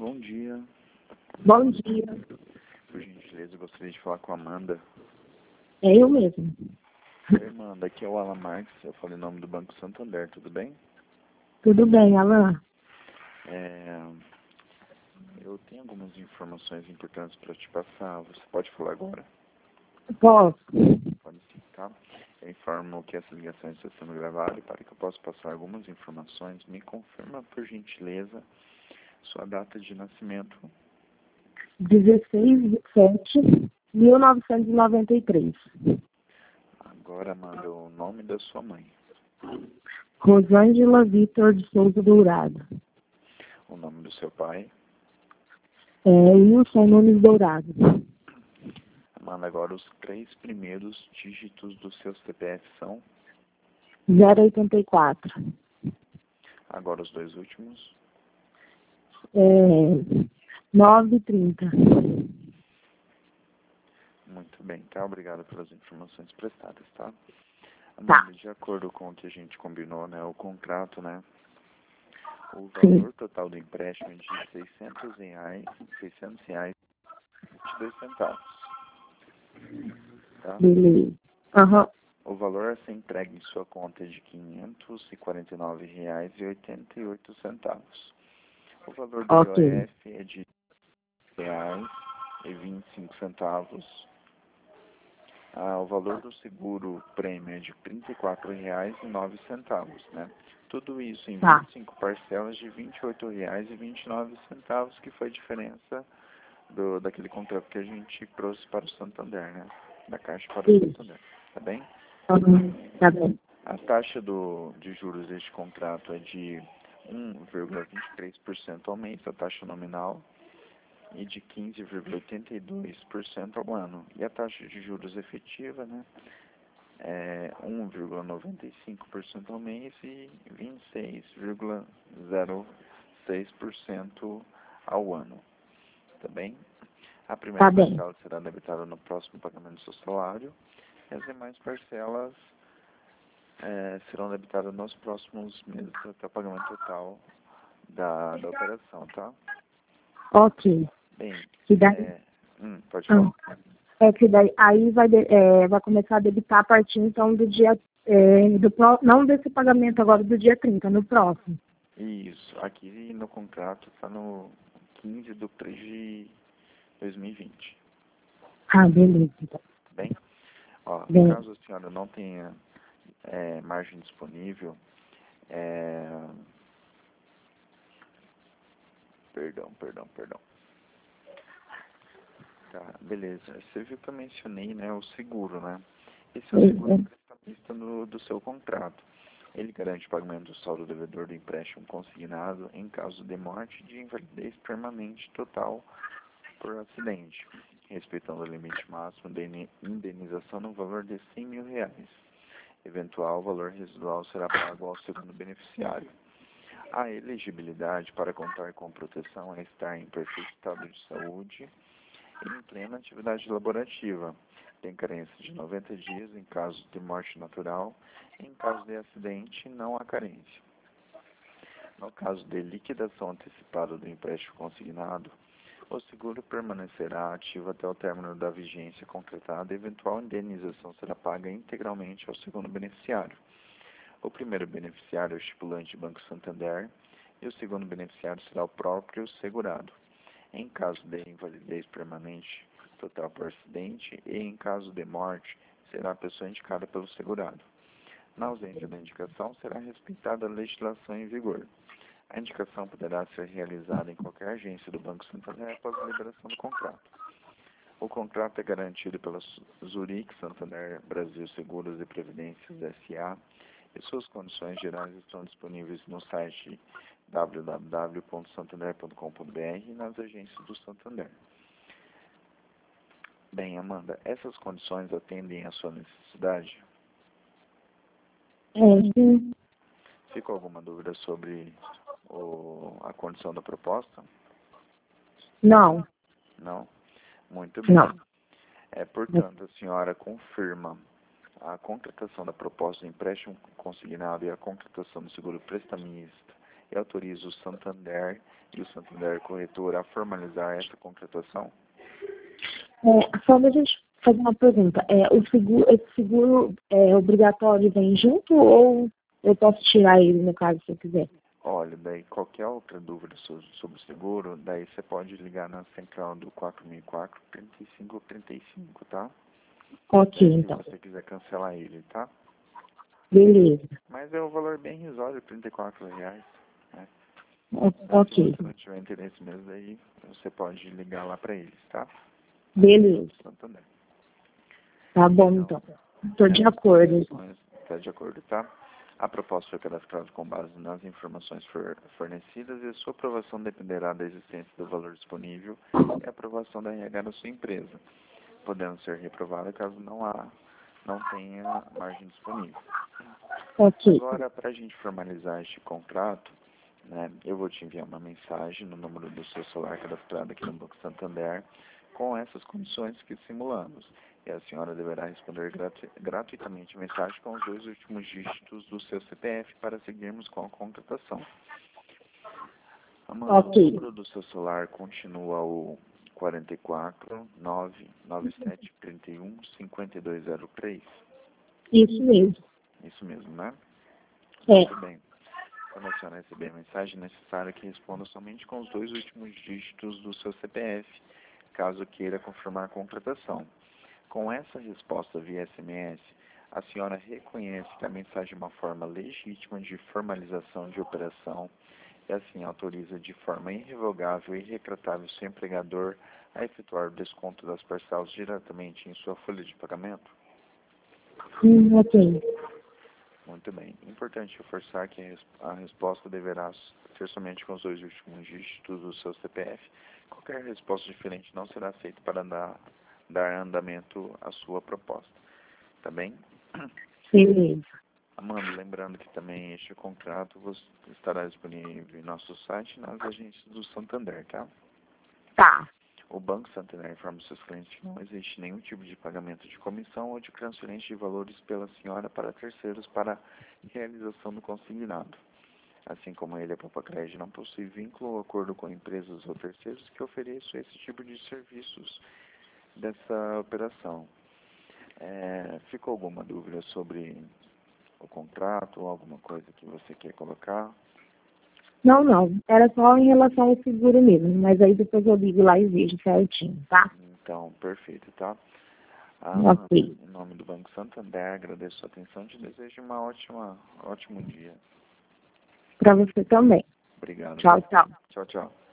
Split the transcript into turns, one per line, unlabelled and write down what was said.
bom dia.
Bom dia.
Por gentileza, eu gostaria de falar com a Amanda.
É eu mesmo.
Oi, Amanda, aqui é o Alan Marques, eu falo em nome do Banco Santander, tudo bem?
Tudo bem, Alan?
Eu tenho algumas informações importantes para te passar, você pode falar agora?
Posso.
Pode sim, tá? Eu informo que essa ligação está sendo gravada e para que eu possa passar algumas informações, me confirma, por gentileza, sua data de nascimento.
16/7/1993.
Agora, Amanda, o nome da sua mãe.
Rosângela Vitor de Souza Dourado.
O nome do seu pai.
Wilson Nunes Dourado.
Amanda, agora os 3 primeiros dígitos do seu CPF são?
084.
Agora os 2 últimos?
930.
Muito bem, tá? Obrigado pelas informações prestadas, tá?
Tá.
Amanda, de acordo com o que a gente combinou, né, o contrato, né, o
Sim.
valor total do empréstimo é de R$ 600,22, tá?
Beleza. Aham.
O valor a ser entregue em sua conta é de R$ 549,88. O valor do
Ok.
IOF é de R$ 25. O valor do seguro prêmio é de R$ 34,09, né? Tudo isso em
Tá.
25 parcelas de R$ 28,29, que foi a diferença daquele contrato que a gente trouxe para o Santander, né? Da Caixa para o
Isso.
Santander, tá bem?
Aham. Tá bem.
A taxa de juros deste contrato é de 1,23% ao mês, a taxa nominal, e de 15,82% ao ano. E a taxa de juros efetiva, né, é 1,95% ao mês e 26,06% ao ano. Tá bem? A primeira
Tá bem.
parcela será debitada no próximo pagamento do seu salário e as demais parcelas serão debitadas nos próximos meses até o pagamento total da operação, tá?
Ok.
Bem,
Que daí...
pode falar.
que daí aí vai começar a debitar a partir então do dia não desse pagamento agora do dia 30, no próximo.
Isso, aqui no contrato está no 15/3/2020.
Beleza. Então.
Bem? Ó,
Bem.
caso a senhora não tenha margem disponível, perdão. Tá, beleza. Você viu que eu mencionei, né, o seguro, né? Esse é o seguro prestamista do seu contrato. Ele garante o pagamento do saldo devedor do empréstimo consignado em caso de morte e de invalidez permanente total por acidente, respeitando o limite máximo de indenização no valor de R$ 100.000. Eventual valor residual será pago ao segundo beneficiário. A elegibilidade para contar com proteção é estar em perfeito estado de saúde e em plena atividade laborativa. Tem carência de 90 dias em caso de morte natural. Em caso de acidente, não há carência. No caso de liquidação antecipada do empréstimo consignado, o seguro permanecerá ativo até o término da vigência concretada e eventual indenização será paga integralmente ao segundo beneficiário. O primeiro beneficiário é o estipulante Banco Santander e o segundo beneficiário será o próprio segurado. Em caso de invalidez permanente total por acidente e em caso de morte, será a pessoa indicada pelo segurado. Na ausência da indicação, será respeitada a legislação em vigor. A indicação poderá ser realizada em qualquer agência do Banco Santander após a liberação do contrato. O contrato é garantido pela Zurich Santander Brasil Seguros e Previdências S.A. e suas condições gerais estão disponíveis no site www.santander.com.br e nas agências do Santander. Bem, Amanda, essas condições atendem à sua necessidade?
Sim.
Ficou alguma dúvida sobre a condição da proposta?
Não.
Não? Muito bem.
Não.
Portanto, a senhora confirma a contratação da proposta de empréstimo consignado e a contratação do seguro prestamista e autoriza o Santander e o Santander Corretora a formalizar essa contratação?
Só da gente fazer uma pergunta. Esse seguro é obrigatório, vem junto ou eu posso tirar ele, no caso, se eu quiser?
Olha, daí qualquer outra dúvida sobre o seguro, daí você pode ligar na central do 4004-3535, tá?
Ok, então.
Se você quiser cancelar ele, tá?
Beleza.
Mas é um valor bem irrisório, R$ 34, né?
Ok.
Se você não tiver interesse mesmo, daí você pode ligar lá para eles, tá?
Beleza.
Santander.
Tá bom, então. Estou de acordo.
Está de acordo, tá? A proposta foi cadastrada com base nas informações fornecidas e a sua aprovação dependerá da existência do valor disponível e a aprovação da RH da sua empresa, podendo ser reprovada caso não tenha margem disponível.
Ok.
Agora, para a gente formalizar este contrato, né, eu vou te enviar uma mensagem no número do seu celular cadastrado aqui no Banco Santander com essas condições que simulamos. E a senhora deverá responder gratuitamente a mensagem com os 2 últimos dígitos do seu CPF para seguirmos com a contratação. Amanda,
Ok.
o número do seu celular continua o 44-997-31-5203.
Isso mesmo.
Isso mesmo, né?
É.
Muito bem. Quando a senhora receber a mensagem, é necessário que responda somente com os 2 últimos dígitos do seu CPF, caso queira confirmar a contratação. Com essa resposta via SMS, a senhora reconhece que a mensagem é uma forma legítima de formalização de operação e assim autoriza de forma irrevogável e irretratável seu empregador a efetuar o desconto das parcelas diretamente em sua folha de pagamento?
Ok.
Muito bem. Importante reforçar que a resposta deverá ser somente com os 2 últimos dígitos do seu CPF. Qualquer resposta diferente não será aceita para dar andamento à sua proposta. Tá bem?
Beleza.
Amanda, lembrando que também este contrato estará disponível em nosso site e nas agências do Santander, tá?
Tá.
O Banco Santander informa seus clientes que não existe nenhum tipo de pagamento de comissão ou de transferência de valores pela senhora para terceiros para realização do consignado. Assim como ele, a Poupa Crédito não possui vínculo ou acordo com empresas ou terceiros que ofereçam esse tipo de serviços dessa operação. Ficou alguma dúvida sobre o contrato ou alguma coisa que você quer colocar?
Não. Era só em relação ao seguro mesmo, mas aí depois eu ligo lá e vejo certinho, tá?
Então, perfeito, tá?
Ok.
Em nome do Banco Santander, agradeço a sua atenção e te desejo ótimo dia.
Para você também.
Obrigado.
Tchau, tchau.
Tchau, tchau.